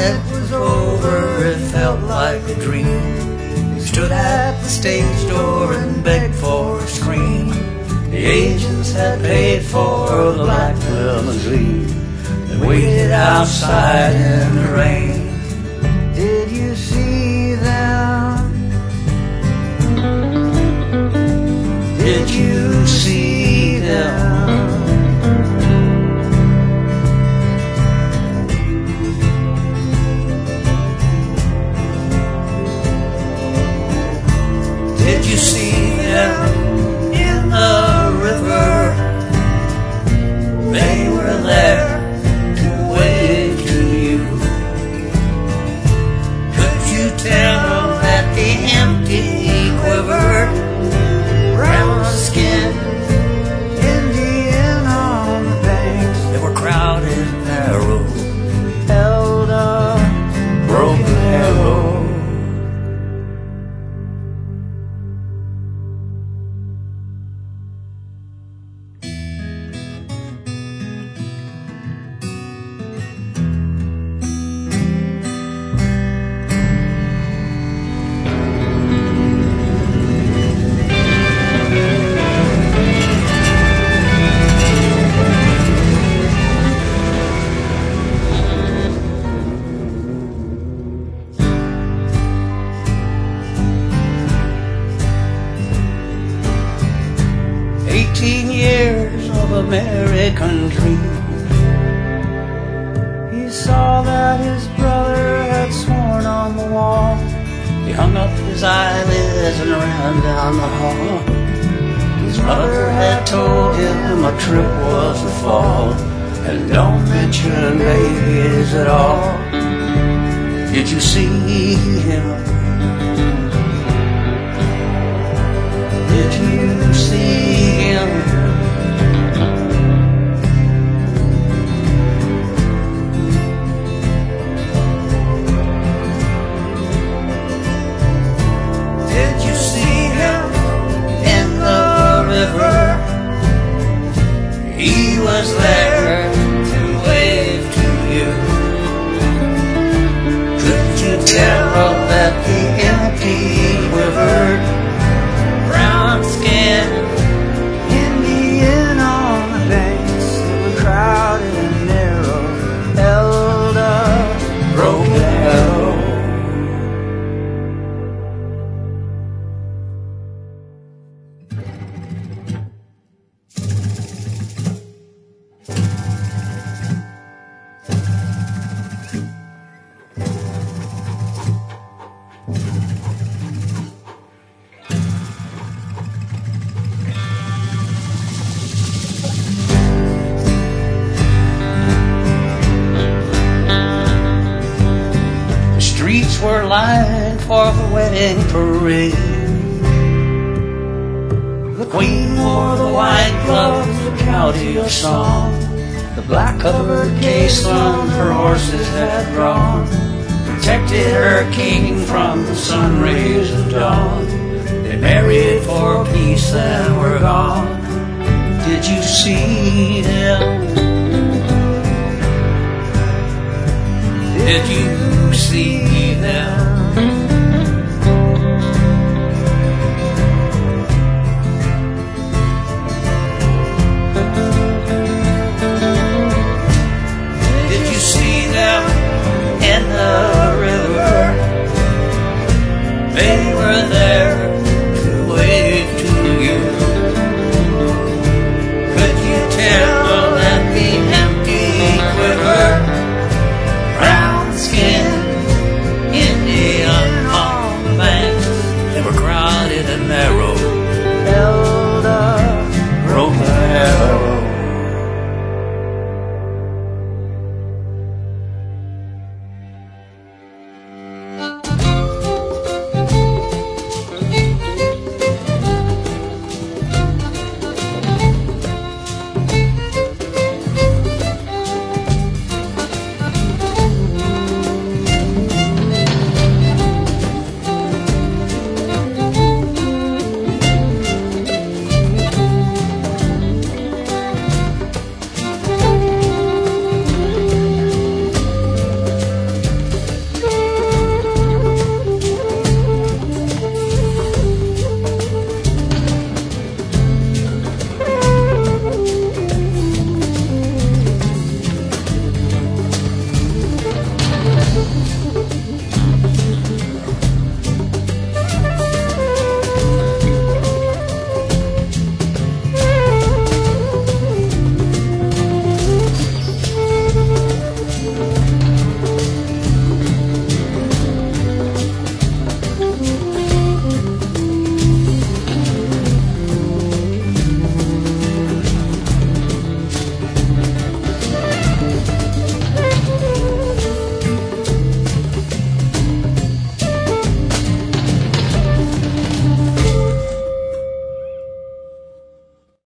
it was over, it felt like a dream. He stood at the stage door and begged for a screen. The agents had paid for the black limousine. They waited outside in the rain. Did you see them? Did you see them? Did you see them in the river? They were there to wave to you. Could you tell that the empty quiver, brown skin, Indian on the banks, they were crowded and narrow, held a broken arrow. 18 years of American dream. He saw that his brother had sworn on the wall. He hung up his eyelids and ran down the hall. His mother had told him a trip was a fall, and don't mention babies at all. Did you see him? Did you see him? Did you see him in the river? He was there to wave to you. Could you tell that the empty quivered, brown skin, Indian on the banks that were crowded and narrow, held a broken arrow? Streets were lined for the wedding parade. The queen wore the white gloves, the county of song. The black covered caisson her horses had drawn protected her king from the sun rays of dawn. They married for peace and were gone. Did you see them? Did you see them?